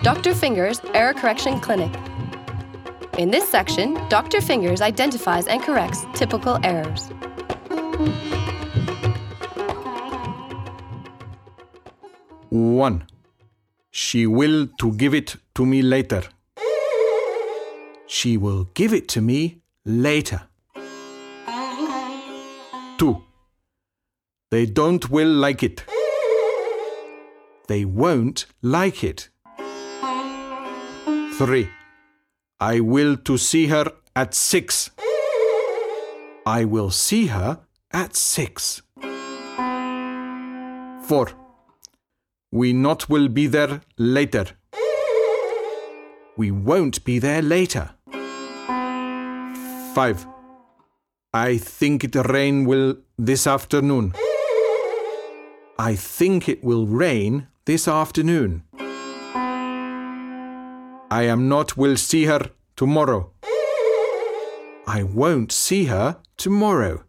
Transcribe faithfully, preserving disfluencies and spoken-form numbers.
Doctor Fingers Error Correction Clinic. In this section, Doctor Fingers identifies and corrects typical errors. one. She will to give it to me later. She will give it to me later. two. They don't will like it. They won't like it. three. I will to see her at six. I will see her at six. four. We not will be there later. We won't be there later. five. I think it rain will this afternoon. I think it will rain this afternoon. I am not will see her tomorrow. I won't see her tomorrow.